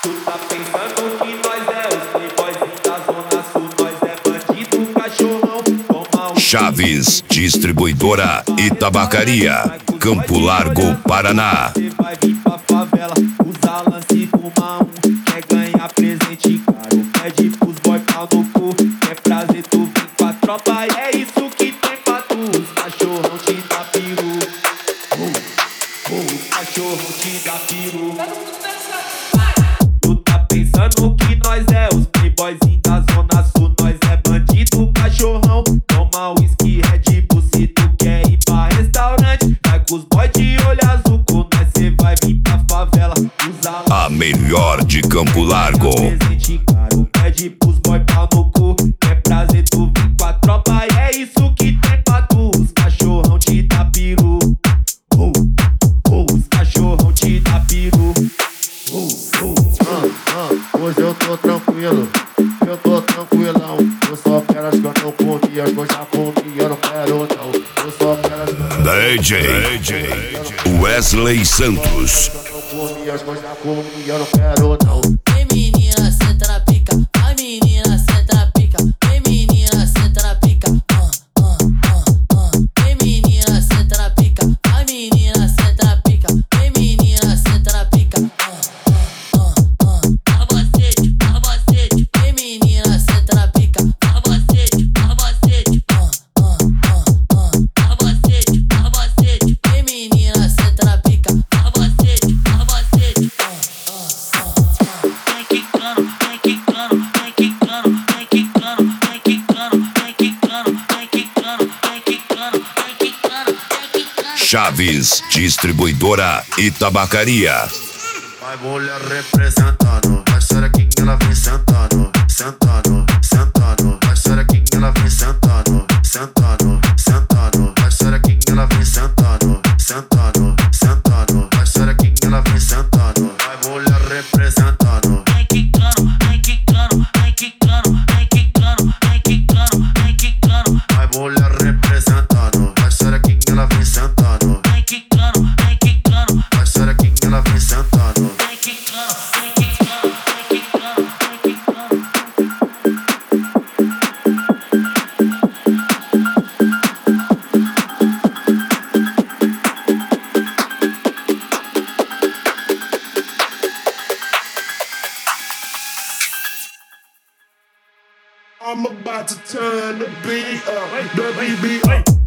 Tu tá pensando que nós é os playboys da zona sul, nós é bandido, cachorrão, toma um. Chaves, distribuidora e tabacaria, Campo Largo, Paraná. Você vai vir pra favela, usa lance, fuma um, quer ganhar presente caro, pede pros boy pau no cu, quer prazer tu vem com a tropa, e é isso que tem pra tu, os cachorrão te dá peru, os cachorrão te dá peru. Tu tá pensando que nós é os playboys da zona sul, nós é bandido, cachorrão, toma whisky, Red Bull, se tu quer ir pra restaurante, vai com os boy de olho azul, com nós cê vai vir pra favela, usa A melhor de Campo Largo. presente caro, pede pros boy pau no cu, quer prazer tu vem com a tropa, e é isso que tem pra tu, os cachorrão te dá peru, os cachorrão te dá peru. Hoje eu tô tranquilo, eu tô tranquilão. Eu só quero as que eu não comi, as que eu já comi, eu não quero não. Eu só quero as que eu DJ Wesley Santos. não comi, as que eu já comi, eu não quero não. Vem menina, senta na pica. Vai menina, senta na pica. Vem menina, senta na pica. Vem menina, senta na pica. Vai menina, senta na pica. Vem menina, senta na pica. Babacete, babacete. Vem menina, senta na pica. Babacete, babacete. Babacete, babacete. Vem menina, senta na pica. Babacete, babacete. Vem quicando, vem quicando, vem quicando, vem quicando, vem quicando, vem quicando, vem quicando, vem quicando, vem quicando, vem quicando. Chaves, distribuidora e tabacaria. Vai mulher representando, vai xerequinha, ela vem sentando, sentando, sentando. Vai xerequinha, ela vem sentando, sentando, sentando. Vai xerequinha, ela vem sentando, sentando, sentando. Vai xerequinha, ela vem sentando. Vai mulher representando. Vem quicando, vem quicando, vem quicando, vem quicando, vem quicando, vem quicando. Vai mulher representando, vai xerequinha, ela vem sentando. Vem quicando, vem quicando, Vai xerequinha, ela vem sentando. vem quicando, vem quicando, vem quicando, vem quicando. I'm about to turn the beat up, the beat up.